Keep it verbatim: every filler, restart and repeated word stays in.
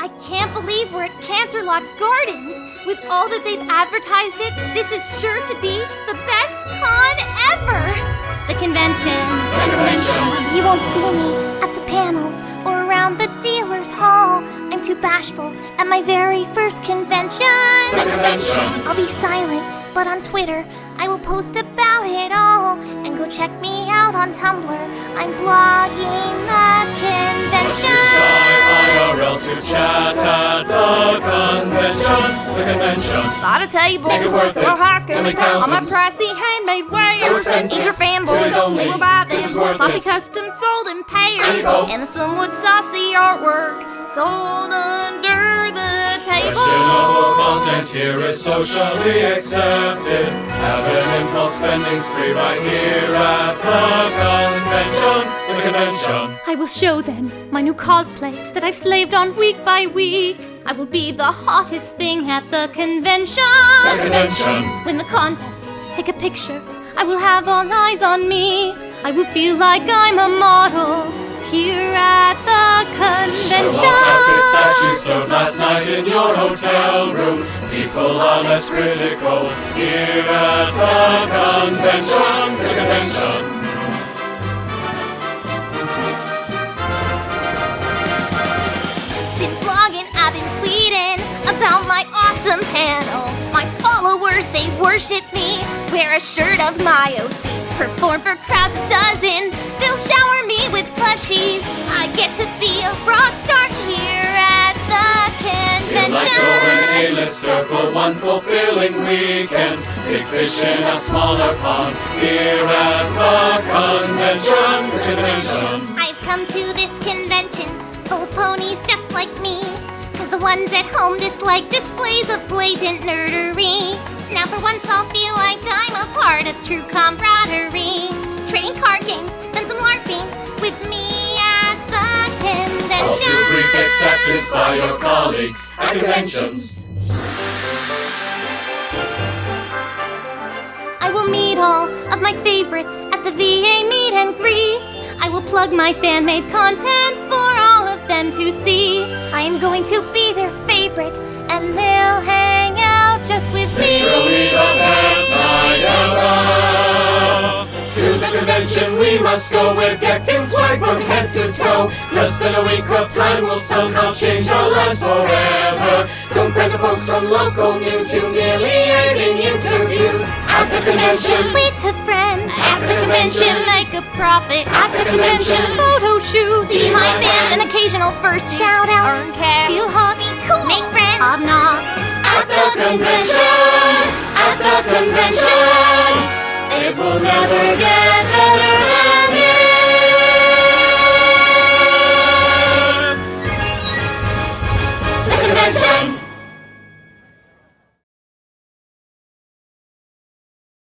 I can't believe we're at Canterlot Gardens. With all that they've advertised it, this is sure to be the best con ever. The convention. The convention. You won't see me at the panels or around the dealer's hall. I'm too bashful at my very first convention. The convention. I'll be silent, but on Twitter I will post about it all. And go check me out on Tumblr. I'm blogging the convention. Too shy I R L to chat at the convention. The convention. Lot of tables, Make it worth so it. hawking Only all my thousands. pricey handmade wares. So expensive. Eager fanboys, Today's only. they will buy them. This is worth Sloppy it. custom sold in pairs. I need both. And the somewhat saucy artwork sold under the table. Questionable content here is socially accepted. Have an impulse spending spree right here at the convention. The convention. I will show them my new cosplay that I've slaved on week by week. I will be the hottest thing at the convention. The convention. Win the contest, take a picture. I will have all eyes on me. I will feel like I'm a model here at the convention. Show off every statue sewed last night in your hotel room. People are less critical here at the convention. The convention. Been blogging, I've been tweeting about my awesome panel. My followers, they worship me. Wear a shirt of my O C. Perform for crowds of dozens. They'll shower me with plushies. I get to be a rock star here at the Feel like you're an convention. A-lister for one fulfilling weekend. Big fish in a smaller pond here at the convention. The convention. I've come to this convention full of ponies just like me. Cause the ones at home dislike displays of blatant nerdery. Now for once I'll feel like I'm a part of true camaraderie. Trading card games, then some LARPing with me at the convention. All too brief acceptance by your colleagues at conventions. I will meet all of my favorites at the V A meet and greets. I will plug my fan-made content for all of them to see. I am going to be their favorite, and they'll hang out just with me. Surely the best night ever. To the convention we must go. We're decked in swag from head to toe. Less than a week of time will somehow change our lives forever. Don't grab the folks from local news, humiliating interviews at the convention. Tweet to friends At the convention. Make a profit At the convention. Photo shoot. See my fans. An occasional first Shout out. Earn cash. Feel hot, be cool, make friends. Hobnob. At the convention. At the convention. It will never get better than this. The convention.